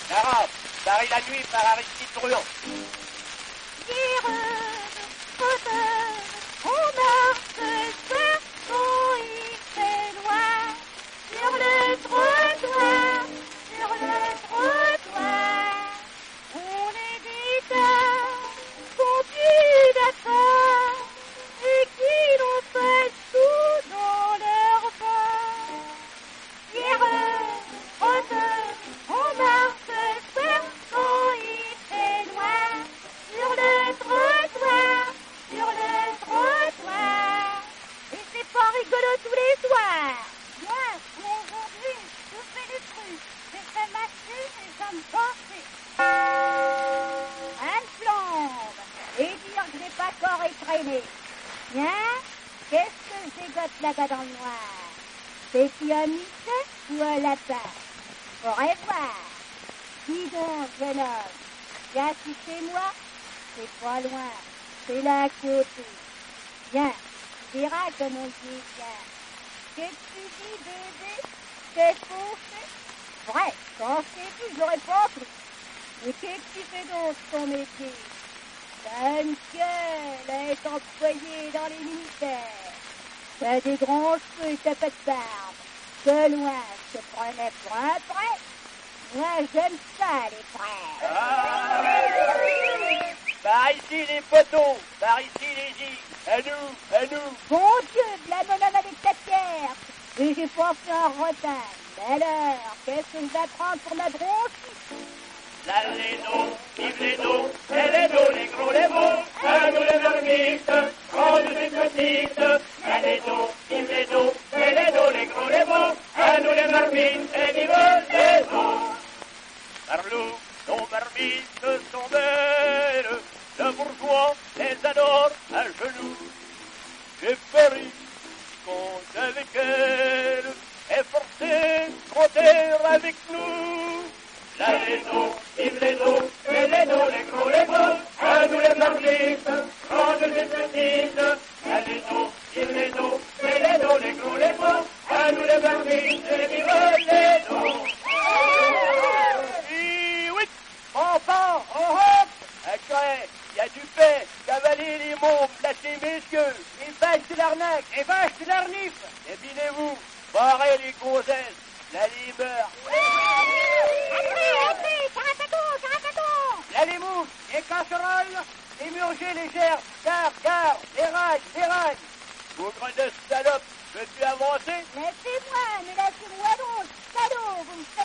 Carafe, Paris la nuit par Aristide Bruand. On marche sur son il fait loin, sur le trottoir, on est des tas, conduits d'accord, et qui n'ont pas le sou dans leur bas. Tireur, trotteur, on marche sur son il fait loin, sur le trottoir. Et c'est pas rigolo tous les soirs. Moi, aujourd'hui, je fais des trucs. Je fais masser et ça me penser. Un flambe. Et dire que j'ai pas corps étraîné. Tiens, qu'est-ce que j'égote là-bas dans le noir? C'est-tu un muchet ou un lapin? Faudrait voir. Dis donc, jeune homme, viens-tu chez moi? C'est pas loin. C'est là à côté. Viens, tu verras comme on dit bien. Qu'est-ce que tu dis, bébé? Qu'est-ce qu'on fait? Vrai, quand je t'ai vu, j'aurais pas cru. Mais qu'est-ce que tu fais donc ton métier? T'as une gueule à être employé dans les ministères. T'as des grands cheveux et t'as pas de barbe. De loin, je te prenais pour un prêtre. Moi, j'aime ça, les frères. Par ici les poteaux, par ici les gilles. À nous. Bon Dieu, de la monnaie avec ta pierre. Et j'ai pas fait un retard. Mais alors, qu'est-ce que je vais prendre pour ma bronchite? Là les dos, vive les dos, et les dos, les gros, les beaux. À nous les marmites, grandes et petites. Là les dos, vive les dos, et les dos, les gros, les beaux. À nous les marmites, et vive les dos. Parlons, nos marmites sont belles. Le bourgeois les adore à genoux. J'ai Paris, compte avec elle, est forcé de compter avec nous. Là les dos, vive les dos, et les dos, les gros, les beaux. À nous les marmites, grandes et petites. Là les dos, vive les dos, et les dos, les gros, les beaux. À nous les marmites, et vive les dos. Oui, enfants, on hop. Il y a du paix, cavalier les mômes, lâchez messieurs, et vaches de l'arnaque, et vaches de l'arnif, débinez-vous, barrez les gonzesses, la libre. Caracaton. Là les mouches, les casseroles, émurgez les gerbes, car, les rails. Bougre de salope, veux-tu avancer? Laissez-moi, mais laissez-moi donc, salaud, vous me